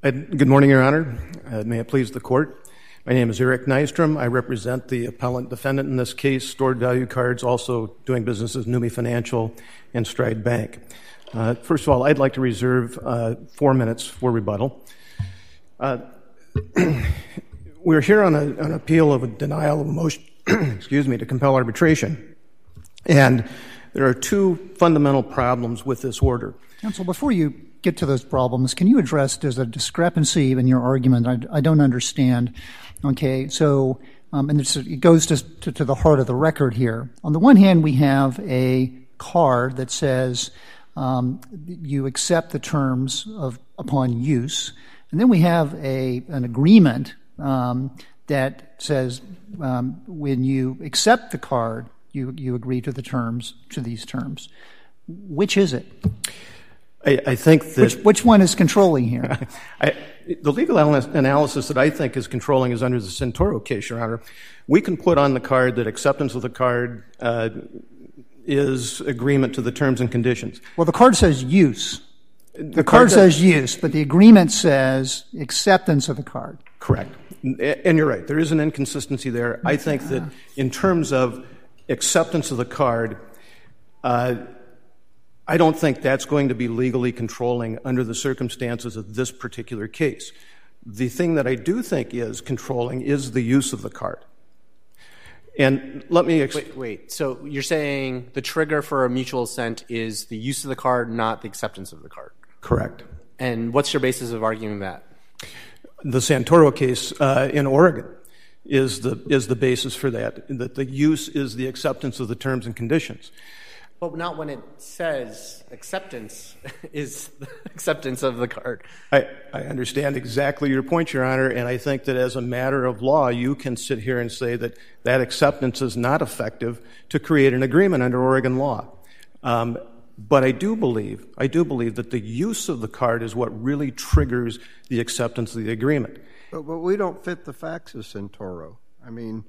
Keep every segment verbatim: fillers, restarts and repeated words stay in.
Good morning, Your Honor. Uh, may it please the Court. My name is Eric Nystrom. I represent the appellant defendant in this case, Stored Value Cards, also doing business as Numi Financial and Stride Bank. Uh, first of all, I'd like to reserve uh, four minutes for rebuttal. Uh, we're here on, a, an appeal of a denial of a motion, excuse me, to compel arbitration. And there are two fundamental problems with this order. Counsel, before you get to those problems, can you address there's a discrepancy in your argument I, I don't understand? Okay, so, um, and it's, it goes to, to, to the heart of the record here. On the one hand, we have a card that says um, you accept the terms of upon use, and then we have a an agreement um, that says um, when you accept the card, you you agree to the terms, to these terms. Which is it? I, I think that... Which, which one is controlling here? I, the legal analysis that I think is controlling is under the Santoro case, Your Honor. We can put on the card that acceptance of the card uh, is agreement to the terms and conditions. Well, the card says use. The, the card, card says use, but the agreement says acceptance of the card. Correct. And you're right. There is an inconsistency there. I think that in terms of acceptance of the card, uh, I don't think that's going to be legally controlling under the circumstances of this particular case. The thing that I do think is controlling is the use of the card. And let me... Ex- wait, wait. So you're saying the trigger for a mutual assent is the use of the card, not the acceptance of the card? Correct. And what's your basis of arguing that? The Santoro case uh, in Oregon is the is the basis for that, that the use is the acceptance of the terms and conditions. But not when it says acceptance is the acceptance of the card. I, I understand exactly your point, Your Honor, and I think that as a matter of law, you can sit here and say that that acceptance is not effective to create an agreement under Oregon law. Um, but I do believe, I do believe that the use of the card is what really triggers the acceptance of the agreement. But, but we don't fit the facts of Santoro. I mean...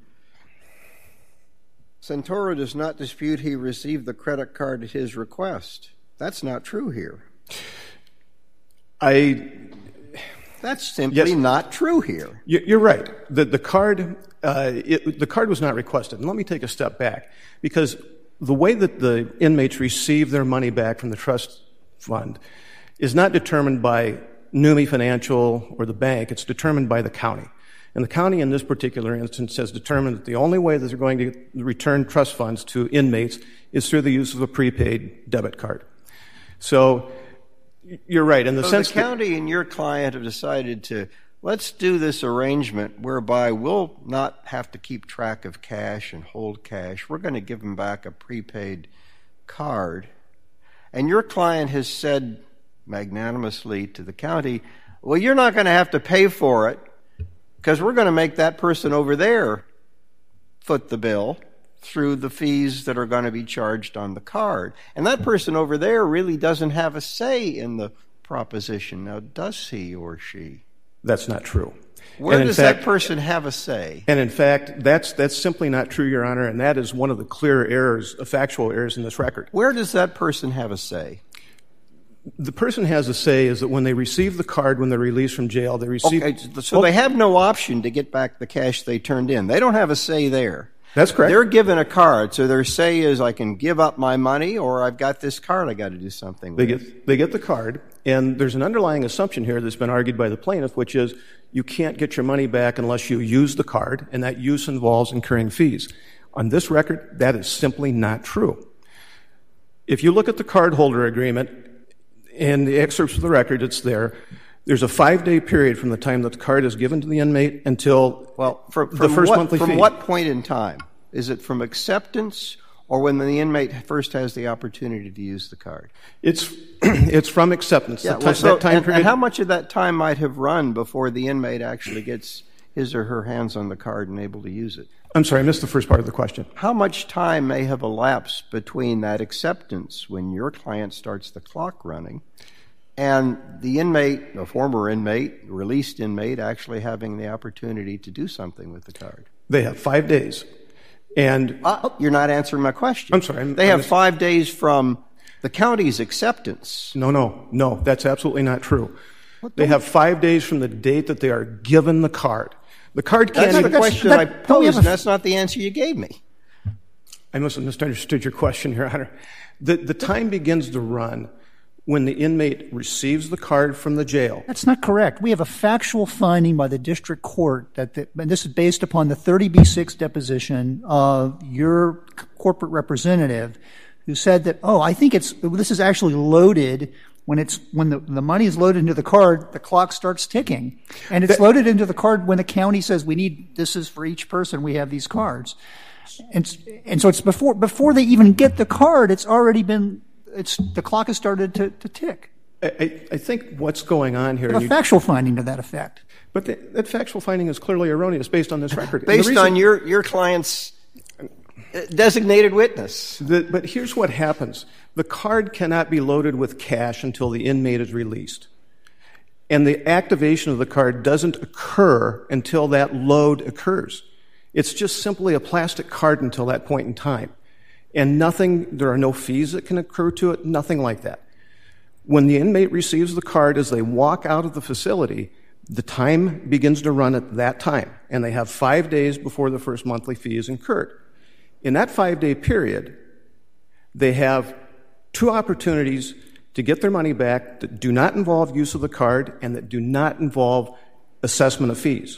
Santoro does not dispute he received the credit card at his request. That's not true here. I... That's simply yes, not true here. You're right. The, the, card, uh, it, the card was not requested. And let me take a step back. Because the way that the inmates receive their money back from the trust fund is not determined by Numi Financial or the bank. It's determined by the county. And the county in this particular instance has determined that the only way that they're going to return trust funds to inmates is through the use of a prepaid debit card. So you're right. In the so sense the county that, and your client have decided to, let's do this arrangement whereby we'll not have to keep track of cash and hold cash. We're going to give them back a prepaid card. And your client has said magnanimously to the county, well, you're not going to have to pay for it, because we're going to make that person over there foot the bill through the fees that are going to be charged on the card. And that person over there really doesn't have a say in the proposition. Now, does he or she? That's not true. Where does fact, that person have a say? And in fact, that's that's simply not true, Your Honor, and that is one of the clear errors, factual errors in this record. Where does that person have a say? The person has a say is that when they receive the card, when they're released from jail, they receive... Okay, so they have no option to get back the cash they turned in. They don't have a say there. That's correct. They're given a card, so their say is I can give up my money or I've got this card I got to do something with. They get, they get the card, and there's an underlying assumption here that's been argued by the plaintiff, which is you can't get your money back unless you use the card, and that use involves incurring fees. On this record, that is simply not true. If you look at the cardholder agreement, in the excerpts of the record, it's there. There's a five-day period from the time that the card is given to the inmate until well, from, the from first what, monthly from fee. From what point in time? Is it from acceptance or when the inmate first has the opportunity to use the card? It's it's from acceptance. Yeah, the well, t- so, that time and, period. and how much of that time might have run before the inmate actually gets his or her hands on the card and able to use it? I'm sorry, I missed the first part of the question. How much time may have elapsed between that acceptance when your client starts the clock running and the inmate, a former inmate, released inmate, actually having the opportunity to do something with the card? They have five days. And uh, you're not answering my question. I'm sorry. I'm, they have I'm five days from the county's acceptance. No, no, no. That's absolutely not true. They have five days from the date that they are given the card. The card can't That's even... the question that, I that, posed, and that's not the answer you gave me. I must have misunderstood your question, Your Honor. The, the time begins to run when the inmate receives the card from the jail. That's not correct. We have a factual finding by the district court that, the, and this is based upon the thirty B six deposition of your corporate representative, who said that, oh, I think it's this is actually loaded when it's when the, the money is loaded into the card, the clock starts ticking, and it's that, loaded into the card when the county says we need this is for each person. We have these cards, and and so it's before before they even get the card, it's already been. It's, the clock has started to, to tick. I, I think what's going on here... A you, factual finding to that effect. But the, that factual finding is clearly erroneous based on this record. Based reason, on your, your client's designated witness. The, but here's what happens. The card cannot be loaded with cash until the inmate is released. And the activation of the card doesn't occur until that load occurs. It's just simply a plastic card until that point in time. And nothing, there are no fees that can occur to it, nothing like that. When the inmate receives the card as they walk out of the facility, the time begins to run at that time, and they have five days before the first monthly fee is incurred. In that five-day period, they have two opportunities to get their money back that do not involve use of the card and that do not involve assessment of fees.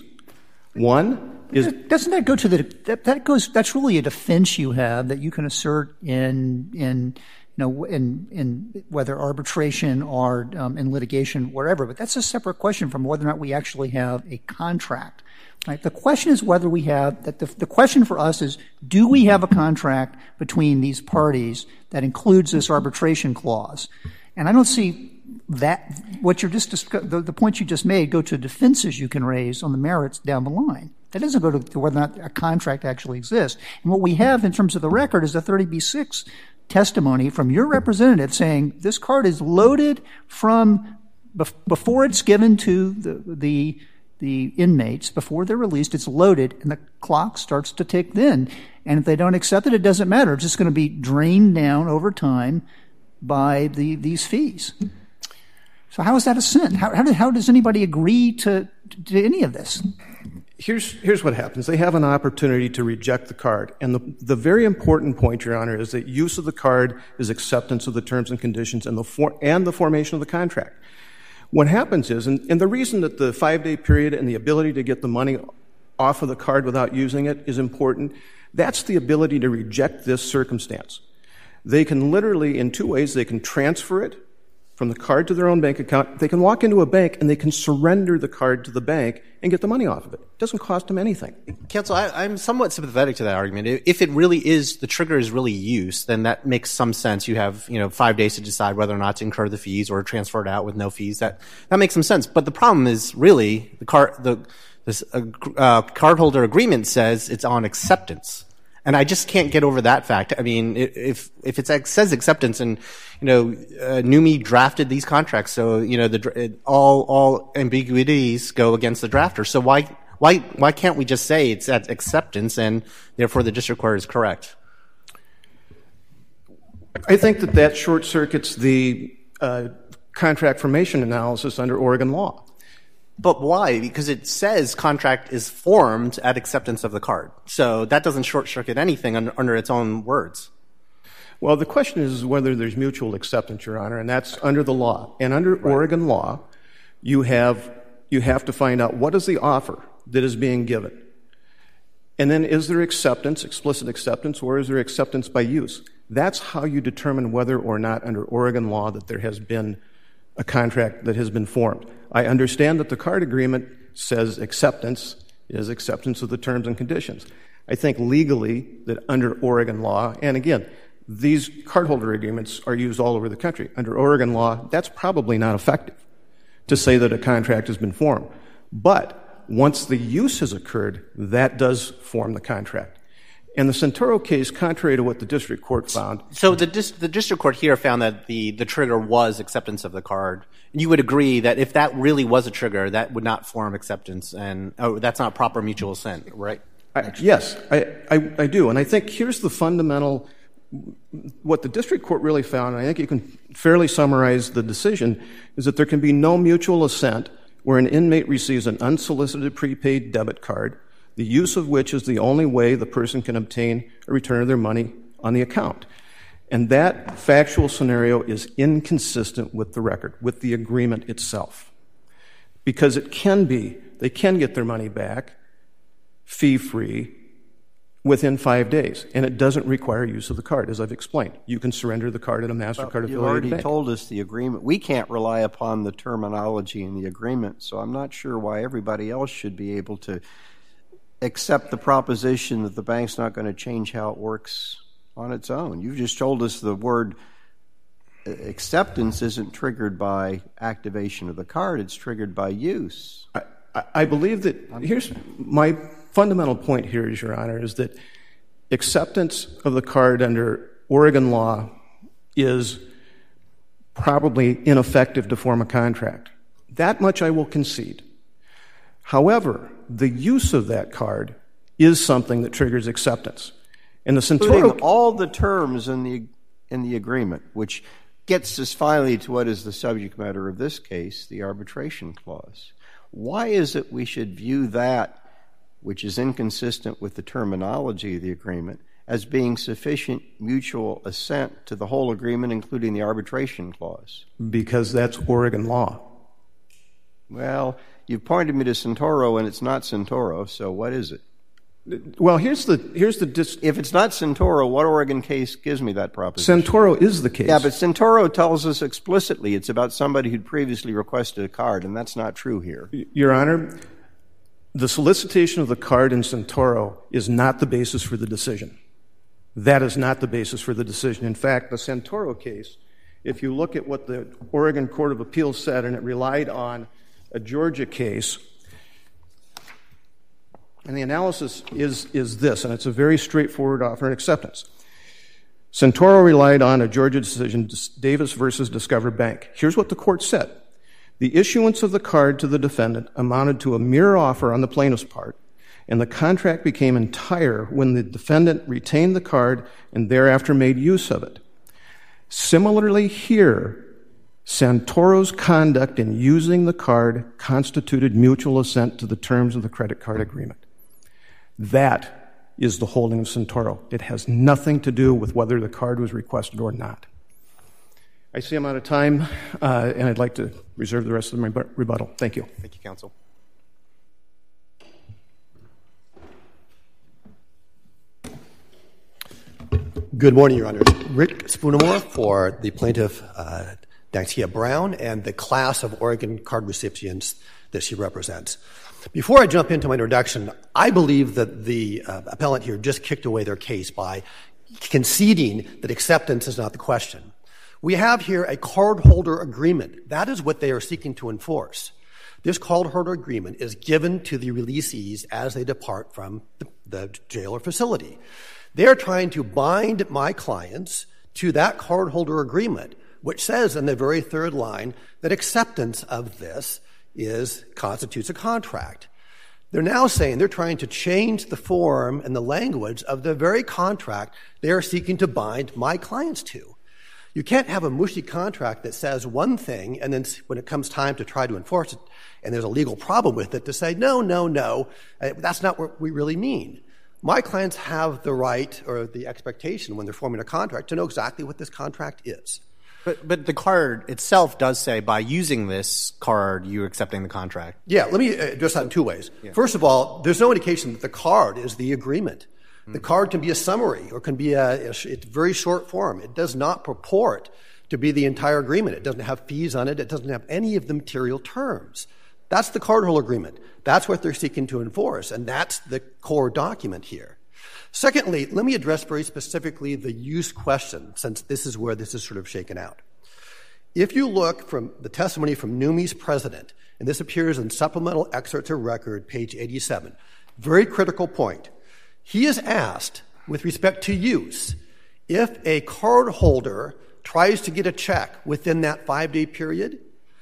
One is... Doesn't that go to the... That, that goes... That's really a defense you have that you can assert in... in you know, in, in whether arbitration or um, in litigation, wherever. But that's a separate question from whether or not we actually have a contract. Right? The question is whether we have, that the, the question for us is, do we have a contract between these parties that includes this arbitration clause? And I don't see that, what you're just, the, the points you just made go to defenses you can raise on the merits down the line. That doesn't go to, to whether or not a contract actually exists. And what we have in terms of the record is the thirty B six testimony from your representative saying this card is loaded from bef- before it's given to the, the the inmates, before they're released, it's loaded, and the clock starts to tick then. And if they don't accept it, it doesn't matter. It's just going to be drained down over time by the these fees. So how is that a sin? How, how, do, how does anybody agree to, to any of this? Here's, here's what happens. They have an opportunity to reject the card. And the, the very important point, Your Honor, is that use of the card is acceptance of the terms and conditions and the, for, and the formation of the contract. What happens is, and, and the reason that the five-day period and the ability to get the money off of the card without using it is important, that's the ability to reject this circumstance. They can literally, in two ways, they can transfer it from the card to their own bank account. They can walk into a bank and they can surrender the card to the bank and get the money off of it. It doesn't cost them anything. Counsel, I, I'm somewhat sympathetic to that argument. If it really is, the trigger is really use, then that makes some sense. You have, you know, five days to decide whether or not to incur the fees or transfer it out with no fees. That that makes some sense. But the problem is really the card, the this uh, uh, cardholder agreement says it's on acceptance. And I just can't get over that fact. I mean, if if it says acceptance, and you know, uh, NUMMI drafted these contracts, so you know, the it, all all ambiguities go against the drafter. So why why why can't we just say it's at acceptance, and therefore the district court is correct? I think that that short circuits the uh, contract formation analysis under Oregon law. But why? Because it says contract is formed at acceptance of the card. So that doesn't short-circuit anything under, under its own words. Well, the question is whether there's mutual acceptance, Your Honor, and that's under the law. And under right. Oregon law, you have you have to find out what is the offer that is being given. And then is there acceptance, explicit acceptance, or is there acceptance by use? That's how you determine whether or not under Oregon law that there has been a contract that has been formed. I understand that the card agreement says acceptance is acceptance of the terms and conditions. I think legally that under Oregon law, and again, these cardholder agreements are used all over the country. Under Oregon law, that's probably not effective to say that a contract has been formed. But once the use has occurred, that does form the contract. In the Santoro case, contrary to what the district court found... So the, dis- the district court here found that the, the trigger was acceptance of the card. You would agree that if that really was a trigger, that would not form acceptance, and oh, that's not proper mutual assent, right? I, yes, I, I, I do. And I think here's the fundamental what the district court really found, and I think you can fairly summarize the decision, is that there can be no mutual assent where an inmate receives an unsolicited prepaid debit card, the use of which is the only way the person can obtain a return of their money on the account. And that factual scenario is inconsistent with the record, with the agreement itself. Because it can be, they can get their money back fee-free within five days, and it doesn't require use of the card, as I've explained. You can surrender the card at a MasterCard affiliated bank. You've already told us the agreement. We can't rely upon the terminology in the agreement, so I'm not sure why everybody else should be able to accept the proposition that the bank's not going to change how it works on its own. You've just told us the word acceptance isn't triggered by activation of the card, it's triggered by use. I, I, I believe that, here's my fundamental point here, is, Your Honor, is that acceptance of the card under Oregon law is probably ineffective to form a contract. That much I will concede. However, the use of that card is something that triggers acceptance. And the Santoro, including all the terms in the in the agreement, which gets us finally to what is the subject matter of this case, the arbitration clause. Why is it we should view that, which is inconsistent with the terminology of the agreement, as being sufficient mutual assent to the whole agreement, including the arbitration clause? Because that's Oregon law. Well, you pointed me to Santoro, and it's not Santoro, so what is it? Well, here's the here's the dis- if it's not Santoro, what Oregon case gives me that proposition? Santoro is the case. Yeah, but Santoro tells us explicitly it's about somebody who'd previously requested a card, and that's not true here. Your Honor, the solicitation of the card in Santoro is not the basis for the decision. That is not the basis for the decision. In fact, the Santoro case, if you look at what the Oregon Court of Appeals said, and it relied on a Georgia case, and the analysis is, is this, and it's a very straightforward offer and acceptance. Santoro relied on a Georgia decision, Davis versus Discover Bank. Here's what the court said. The issuance of the card to the defendant amounted to a mere offer on the plaintiff's part, and the contract became entire when the defendant retained the card and thereafter made use of it. Similarly here, Santoro's conduct in using the card constituted mutual assent to the terms of the credit card agreement. That is the holding of Santoro. It has nothing to do with whether the card was requested or not. I see I'm out of time, uh, and I'd like to reserve the rest of my rebuttal. Thank you. Thank you, counsel. Good morning, Your Honors. Rick Spoonamore for the plaintiff, uh, Dantia Brown, and the class of Oregon card recipients that she represents. Before I jump into my introduction, I believe that the uh, appellant here just kicked away their case by conceding that acceptance is not the question. We have here a cardholder agreement. That is what they are seeking to enforce. This cardholder agreement is given to the releasees as they depart from the, the jail or facility. They are trying to bind my clients to that cardholder agreement, which says in the very third line that acceptance of this is constitutes a contract. They're now saying they're trying to change the form and the language of the very contract they are seeking to bind my clients to. You can't have a mushy contract that says one thing, and then when it comes time to try to enforce it, and there's a legal problem with it, to say, no, no, no, that's not what we really mean. My clients have the right or the expectation when they're forming a contract to know exactly what this contract is. But but the card itself does say, by using this card, you're accepting the contract. Yeah, let me address that in two ways. Yeah. First of all, there's no indication that the card is the agreement. Mm-hmm. The card can be a summary or can be a, a it's very short form. It does not purport to be the entire agreement. It doesn't have fees on it. It doesn't have any of the material terms. That's the cardholder agreement. That's what they're seeking to enforce, and that's the core document here. Secondly, let me address very specifically the use question, since this is where this is sort of shaken out. If you look from the testimony from N U M I's president, and this appears in Supplemental Excerpts of Record, page eighty-seven, very critical point. He is asked, with respect to use, if a cardholder tries to get a check within that five-day period,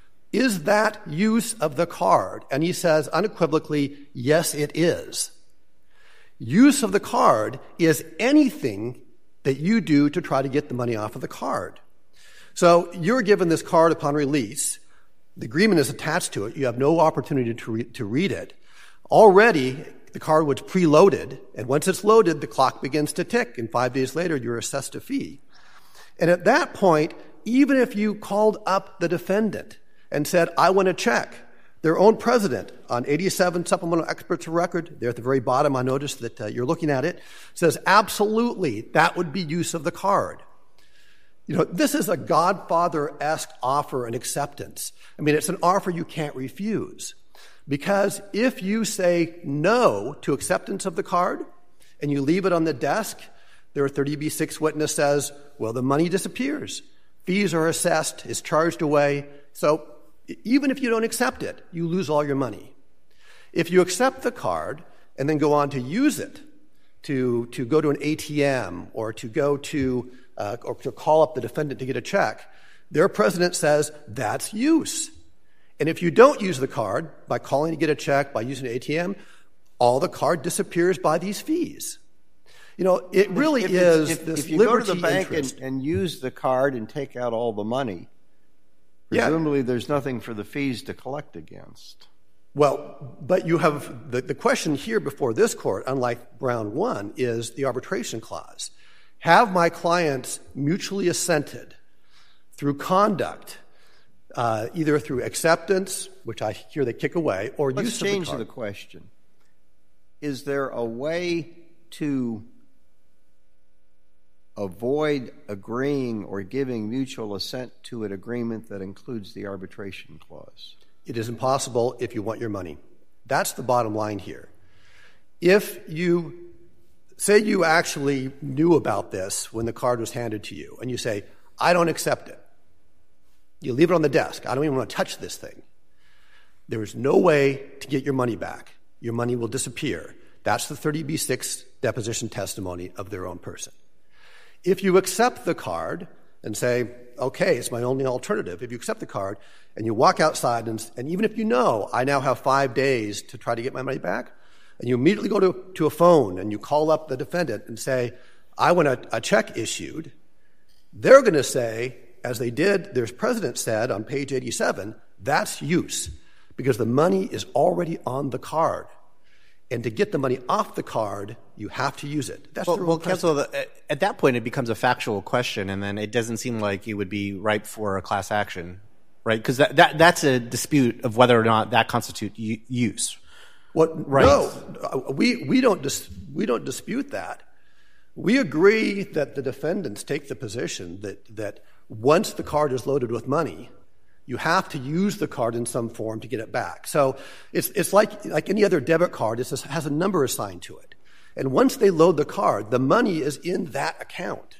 is that use of the card? And he says unequivocally, yes, it is. Use of the card is anything that you do to try to get the money off of the card. So you're given this card upon release. The agreement is attached to it. You have no opportunity to, re- to read it. Already, the card was preloaded, and once it's loaded, the clock begins to tick, and five days later, you're assessed a fee. And at that point, even if you called up the defendant and said, I want a check, their own president on eighty-seven Supplemental Excerpts of Record, there at the very bottom, I noticed that uh, you're looking at it, says absolutely that would be use of the card. You know, this is a Godfather-esque offer and acceptance. I mean, it's an offer you can't refuse. Because if you say no to acceptance of the card and you leave it on the desk, their thirty B six witness says, well, the money disappears. Fees are assessed, it's charged away. So even if you don't accept it, you lose all your money. If you accept the card and then go on to use it, to, to go to an A T M or to go to uh, or to call up the defendant to get a check, their president says that's use. And if you don't use the card by calling to get a check, by using an A T M, all the card disappears by these fees. You know, it really if, is if, this if you liberty go to the bank and, interest. and use the card and take out all the money, presumably yeah. there's nothing for the fees to collect against. Well, but you have the, the question here before this court, unlike Brown one, is the arbitration clause. Have my clients mutually assented through conduct, uh, either through acceptance, which I hear they kick away, or Let's use of the change card? the question. Is there a way to avoid agreeing or giving mutual assent to an agreement that includes the arbitration clause? It is impossible if you want your money. That's the bottom line here. If you say you actually knew about this when the card was handed to you, and you say, I don't accept it. You leave it on the desk. I don't even want to touch this thing. There is no way to get your money back. Your money will disappear. That's the thirty B six deposition testimony of their own person. If you accept the card and say, okay, it's my only alternative, if you accept the card and you walk outside, and, and even if you know I now have five days to try to get my money back, and you immediately go to, to a phone and you call up the defendant and say, I want a, a check issued, they're going to say, as they did, their president said on page eighty-seven, that's use, because the money is already on the card. And to get the money off the card, you have to use it. That's well, the well counsel, at that point, it becomes a factual question, and then it doesn't seem like it would be ripe for a class action, right? Because that, that, that's a dispute of whether or not that constitutes use. What, right. No, we, we, don't dis, we don't dispute that. We agree that the defendants take the position that, that once the card is loaded with money, you have to use the card in some form to get it back. So it's, it's like, like any other debit card. It has a number assigned to it. And once they load the card, the money is in that account.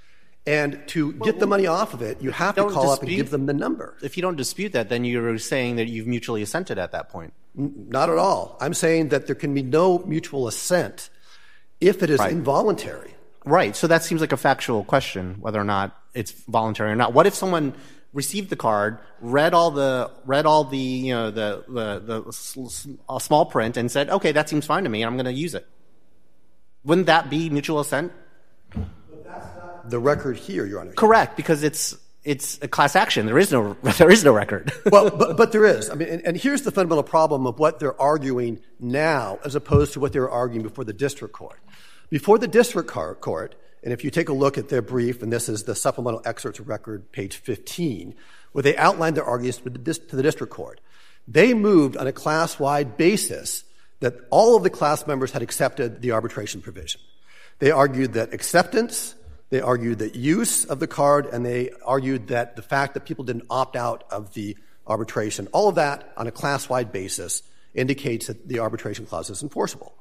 And to well, get the money off of it, you have to call dispute, up and give them the number. If you don't dispute that, then you're saying that you've mutually assented at that point. N- not at all. I'm saying that there can be no mutual assent if it is right. involuntary. Right. So that seems like a factual question, whether or not it's voluntary or not. What if someone received the card, read all the read all the you know the the, the small print, and said, "Okay, that seems fine to me. I'm going to use it." Wouldn't that be mutual assent? But that's not the record here, Your Honor. Correct, because it's it's a class action. There is no there is no record. Well, but, but there is. I mean, and, and here's the fundamental problem of what they're arguing now, as opposed to what they were arguing before the district court. Before the district court, and if you take a look at their brief, and this is the supplemental excerpts of record, page fifteen, where they outlined their arguments to the district court, they moved on a class-wide basis that all of the class members had accepted the arbitration provision. They argued that acceptance, they argued that use of the card, and they argued that the fact that people didn't opt out of the arbitration, all of that on a class-wide basis indicates that the arbitration clause is enforceable.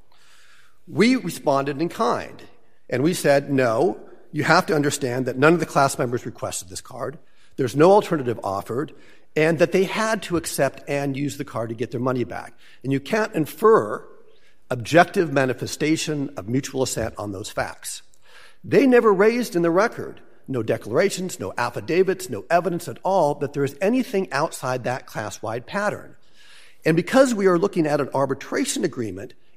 We responded in kind, and we said, no, you have to understand that none of the class members requested this card, there's no alternative offered, and that they had to accept and use the card to get their money back. And you can't infer objective manifestation of mutual assent on those facts. They never raised in the record, no declarations, no affidavits, no evidence at all that there is anything outside that class-wide pattern. And because we are looking at an arbitration agreement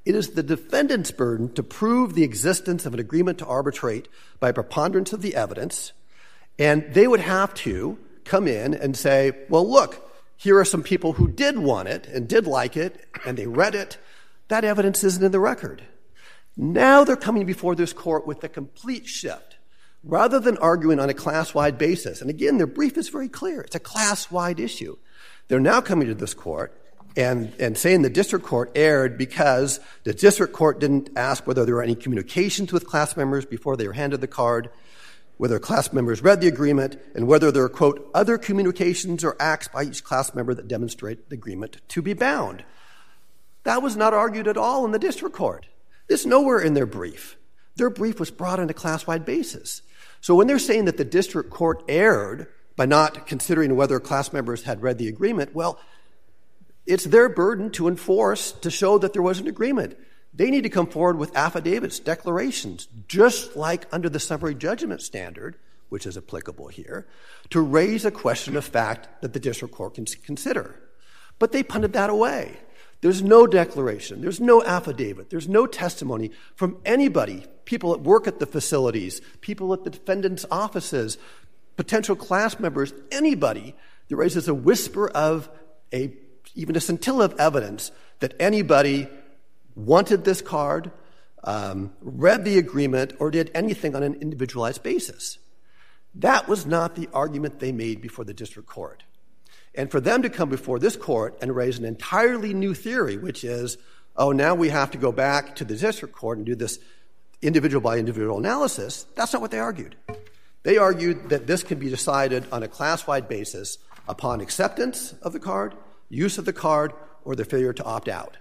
It is the defendant's burden to prove the existence of an agreement to arbitrate by preponderance of the evidence, and they would have to come in and say, well, look, here are some people who did want it and did like it, and they read it. That evidence isn't in the record. Now they're coming before this court with a complete shift. Rather than arguing on a class-wide basis, and again, their brief is very clear. It's a class-wide issue. They're now coming to this court and, and saying the district court erred because the district court didn't ask whether there were any communications with class members before they were handed the card, whether class members read the agreement, and whether there are, quote, other communications or acts by each class member that demonstrate the agreement to be bound. That was not argued at all in the district court. It's nowhere in their brief. Their brief was brought on a class-wide basis. So when they're saying that the district court erred by not considering whether class members had read the agreement, well, it's their burden to enforce, to show that there was an agreement. They need to come forward with affidavits, declarations, just like under the summary judgment standard, which is applicable here, to raise a question of fact that the district court can consider. But they punted that away. There's no declaration. There's no affidavit. There's no testimony from anybody, people that work at the facilities, people at the defendant's offices, potential class members, anybody that raises a whisper of a, even a scintilla of evidence that anybody wanted this card, um, read the agreement, or did anything on an individualized basis. That was not the argument they made before the district court. And for them to come before this court and raise an entirely new theory, which is, oh, now we have to go back to the district court and do this individual by individual analysis, that's not what they argued. They argued that this can be decided on a class-wide basis upon acceptance of the card, use of the card, or the failure to opt out.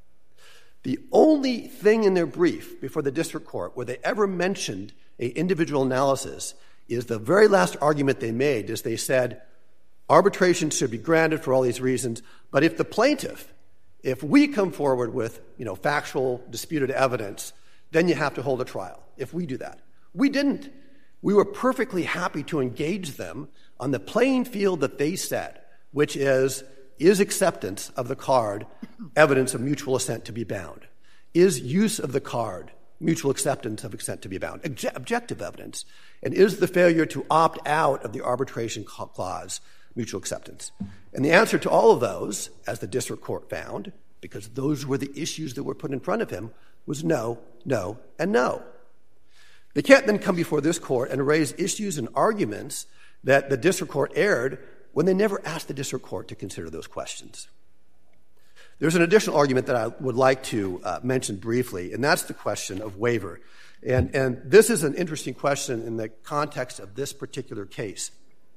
The only thing in their brief before the district court where they ever mentioned an individual analysis is the very last argument they made is they said, arbitration should be granted for all these reasons, but if the plaintiff, if we come forward with, you know, factual disputed evidence, then you have to hold a trial, if we do that. We didn't. We were perfectly happy to engage them on the playing field that they set, which is, is acceptance of the card evidence of mutual assent to be bound? Is use of the card mutual acceptance of consent to be bound? Obje- objective evidence. And is the failure to opt out of the arbitration clause mutual acceptance? And the answer to all of those, as the district court found, because those were the issues that were put in front of him, was no, no, and no. They can't then come before this court and raise issues and arguments that the district court erred when they never asked the district court to consider those questions. There's an additional argument that I would like to uh, mention briefly, and that's the question of waiver. And, and this is an interesting question in the context of this particular case.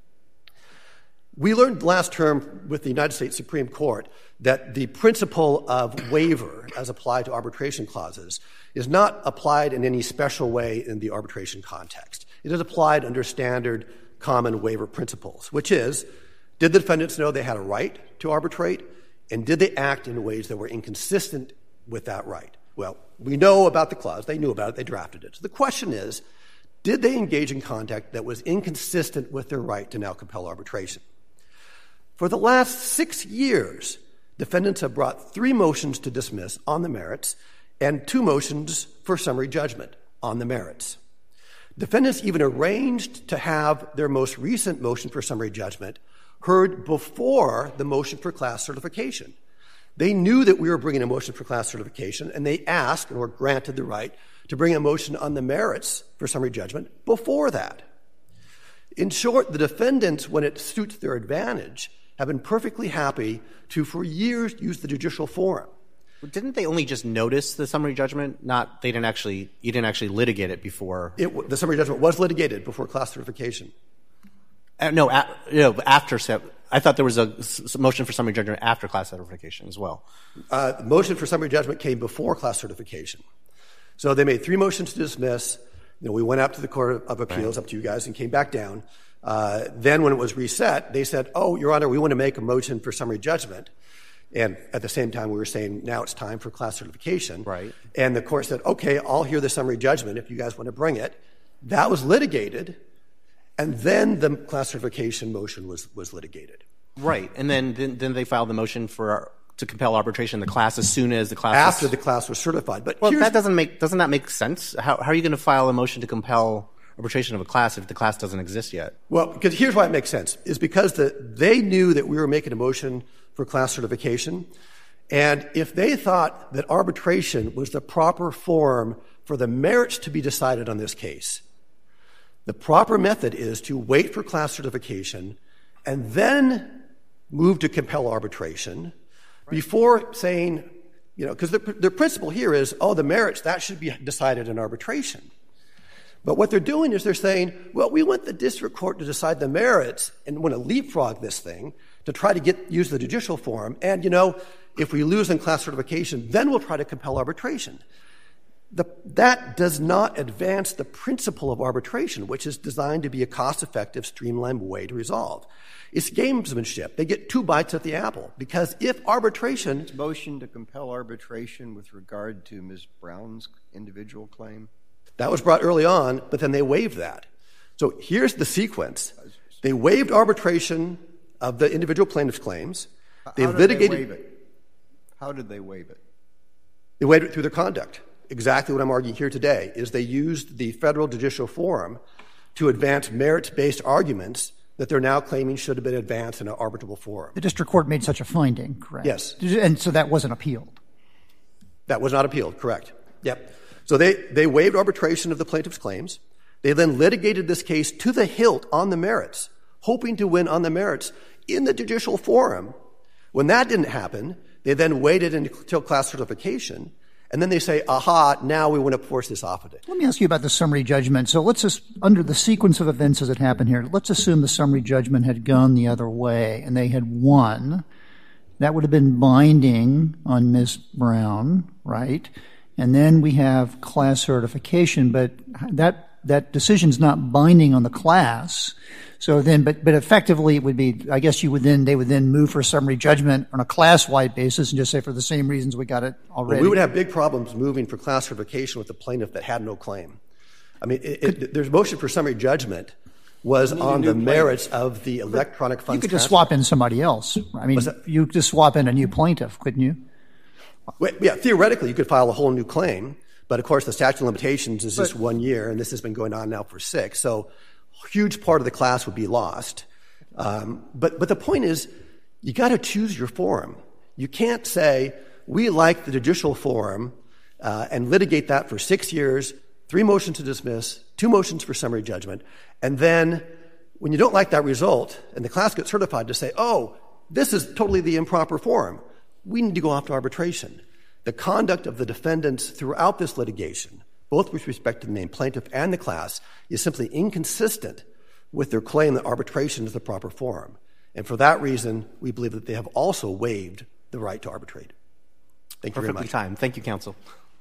We learned last term with the United States Supreme Court that the principle of waiver as applied to arbitration clauses is not applied in any special way in the arbitration context. It is applied under standard common waiver principles, which is, did the defendants know they had a right to arbitrate, and did they act in ways that were inconsistent with that right? Well, we know about the clause. They knew about it. They drafted it. So the question is, did they engage in conduct that was inconsistent with their right to now compel arbitration? For the last six years, defendants have brought three motions to dismiss on the merits and two motions for summary judgment on the merits. Defendants even arranged to have their most recent motion for summary judgment heard before the motion for class certification. They knew that we were bringing a motion for class certification, and they asked and were granted the right to bring a motion on the merits for summary judgment before that. In short, the defendants, when it suits their advantage, have been perfectly happy to, for years, use the judicial forum. Didn't they only just notice the summary judgment? Not, they didn't actually, you didn't actually litigate it before. It, the summary judgment was litigated before class certification. Uh, no, a, you know, after, I thought there was a s- motion for summary judgment after class certification as well. Uh, the motion for summary judgment came before class certification. So they made three motions to dismiss. You know, we went up to the Court of Appeals, right, up to you guys, and came back down. Uh, then when it was reset, they said, oh, Your Honor, we want to make a motion for summary judgment. And at the same time, we were saying, now it's time for class certification. Right. And the court said, okay, I'll hear the summary judgment if you guys want to bring it. That was litigated. And then the class certification motion was, was litigated. Right. And then, then, then they filed the motion for to compel arbitration in the class as soon as the class After was, the class was certified. But well, here's, that doesn't make doesn't that make sense? How, how are you going to file a motion to compel arbitration of a class if the class doesn't exist yet? Well, because here's why it makes sense, is because the, they knew that we were making a motion for class certification, and if they thought that arbitration was the proper form for the merits to be decided on this case, the proper method is to wait for class certification and then move to compel arbitration before saying, you know, because the, the principle here is, oh, the merits, that should be decided in arbitration. But what they're doing is they're saying, well, we want the district court to decide the merits and want to leapfrog this thing to try to get use the judicial forum. And, you know, if we lose in class certification, then we'll try to compel arbitration. The, that does not advance the principle of arbitration, which is designed to be a cost-effective, streamlined way to resolve. It's gamesmanship. They get two bites at the apple, because if arbitration— It's motion to compel arbitration with regard to Miz Brown's individual claim? That was brought early on, but then they waived that. So here's the sequence. They waived arbitration of the individual plaintiff's claims. They How did litigated— they waive it? How did they waive it? They waived it through their conduct. Exactly what I'm arguing here today is they used the federal judicial forum to advance merits-based arguments that they're now claiming should have been advanced in an arbitrable forum. The district court made such a finding, correct? Yes. And so that wasn't appealed? That was not appealed, correct. Yep. So they, they waived arbitration of the plaintiff's claims. They then litigated this case to the hilt on the merits, hoping to win on the merits in the judicial forum. When that didn't happen, they then waited until class certification, and then they say, aha, now we want to force this off of it. Let me ask you about the summary judgment. So let's just, under the sequence of events as it happened here, let's assume the summary judgment had gone the other way and they had won. That would have been binding on Miz Brown, right? And then we have class certification, but that that decision's not binding on the class. So then, but but effectively it would be, I guess you would then, they would then move for summary judgment on a class-wide basis and just say for the same reasons we got it already. Well, we would have big problems moving for class certification with the plaintiff that had no claim. I mean, it, it, there's motion for summary judgment was on the merits of the electronic funds You could just transfer. swap in somebody else. I mean, you could just swap in a new plaintiff, couldn't you? Well, yeah, theoretically you could file a whole new claim, but of course the statute of limitations is just one year, and this has been going on now for six. So a huge part of the class would be lost. Um, but, but the point is, you got to choose your forum. You can't say, we like the judicial forum, uh, and litigate that for six years, three motions to dismiss, two motions for summary judgment, and then when you don't like that result and the class gets certified to say, oh, this is totally the improper forum, we need to go off to arbitration. The conduct of the defendants throughout this litigation, both with respect to the named plaintiff and the class, is simply inconsistent with their claim that arbitration is the proper forum. And for that reason, we believe that they have also waived the right to arbitrate. Thank you very much. Perfectly timed. Thank you, counsel.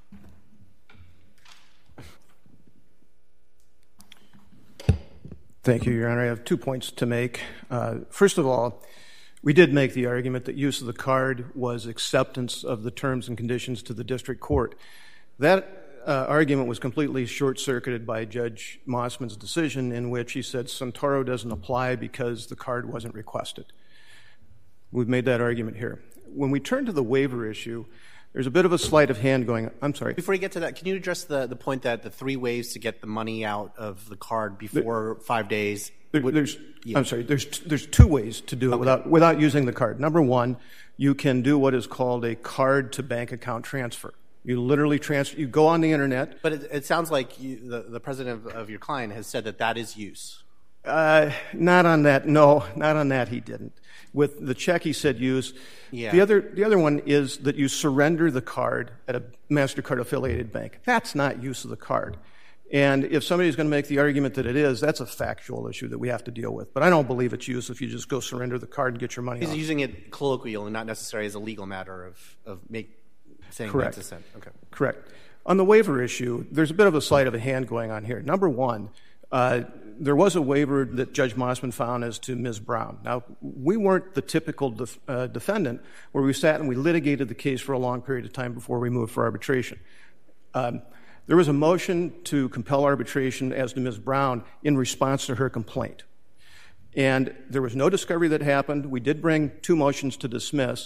Thank you, Your Honor. I have two points to make. Uh, first of all, we did make the argument that use of the card was acceptance of the terms and conditions to the district court. That uh, argument was completely short-circuited by Judge Mossman's decision, in which he said Santoro doesn't apply because the card wasn't requested. We've made that argument here. When we turn to the waiver issue, there's a bit of a sleight of hand going. I'm sorry. Before you get to that, can you address the, the point that the three ways to get the money out of the card before the, five days? There, would, there's, yeah. I'm sorry. There's there's two ways to do it okay. without without using the card. Number one, you can do what is called a card to bank account transfer. You literally transfer. You go on the internet. But it, it sounds like you, the the president of, of your client has said that that is use. Uh, not on that. No, not on that. He didn't. With the check, he said use. Yeah. The other the other one is that you surrender the card at a MasterCard affiliated bank. That's not use of the card. And if somebody's going to make the argument that it is, that's a factual issue that we have to deal with. But I don't believe it's use if you just go surrender the card and get your money He's off. using it colloquial and not necessarily as a legal matter of, of make, saying Correct. that's assent. Okay. Correct. On the waiver issue, there's a bit of a sleight of a hand going on here. Number one, uh, there was a waiver that Judge Mossman found as to Miz Brown. Now, we weren't the typical def, uh, defendant where we sat and we litigated the case for a long period of time before we moved for arbitration. Um, There was a motion to compel arbitration as to Miz Brown in response to her complaint. And there was no discovery that happened. We did bring two motions to dismiss.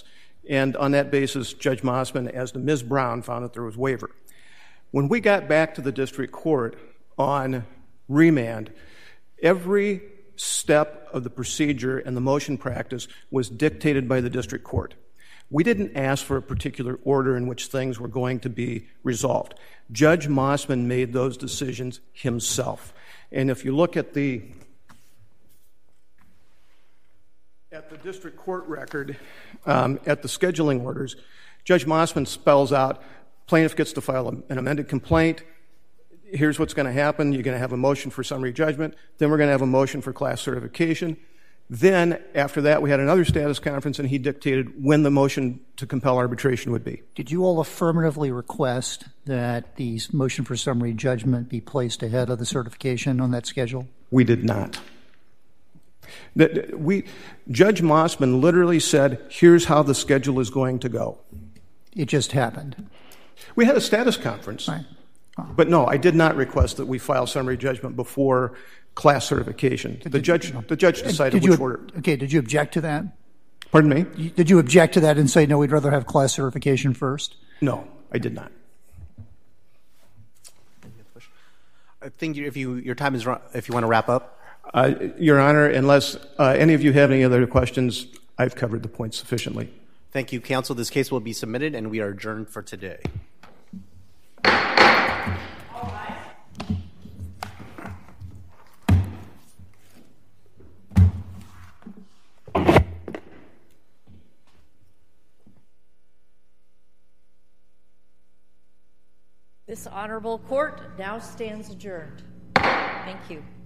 And on that basis, Judge Mossman, as to Miz Brown, found that there was waiver. When we got back to the district court on remand, every step of the procedure and the motion practice was dictated by the district court. We didn't ask for a particular order in which things were going to be resolved. Judge Mossman made those decisions himself. And if you look at the at the district court record, um, at the scheduling orders, Judge Mossman spells out, plaintiff gets to file an amended complaint. Here's what's going to happen. You're going to have a motion for summary judgment. Then we're going to have a motion for class certification. Then, after that, we had another status conference, and he dictated when the motion to compel arbitration would be. Did you all affirmatively request that the motion for summary judgment be placed ahead of the certification on that schedule? We did not. We, Judge Mossman literally said, here's how the schedule is going to go. It just happened. We had a status conference. Right. Oh. But no, I did not request that we file summary judgment before class certification. The judge, the judge decided did which you, order. Okay, did you object to that? Pardon me? Did you object to that and say, no, we'd rather have class certification first? No, I did not. I think if you your time is if you want to wrap up. Uh, Your Honor, unless uh, any of you have any other questions, I've covered the point sufficiently. Thank you, counsel. This case will be submitted, and we are adjourned for today. This honorable court now stands adjourned. Thank you.